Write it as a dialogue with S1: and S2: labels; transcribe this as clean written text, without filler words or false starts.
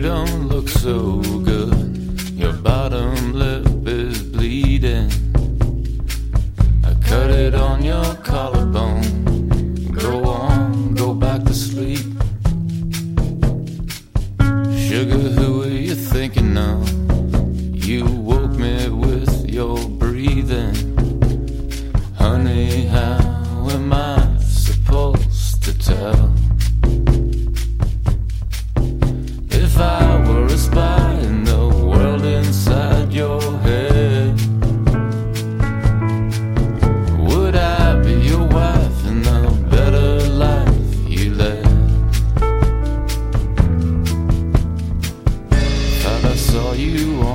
S1: don't look so good. Your bottom lip is bleeding. I cut it on your collarbone. Go on, go back to sleep. Sugar, who are you thinking of? You woke me with your breathing. Honey, how am I supposed to tell? If I were a spy in the world inside your head, would I be your wife in the better life you led? Thought I saw you on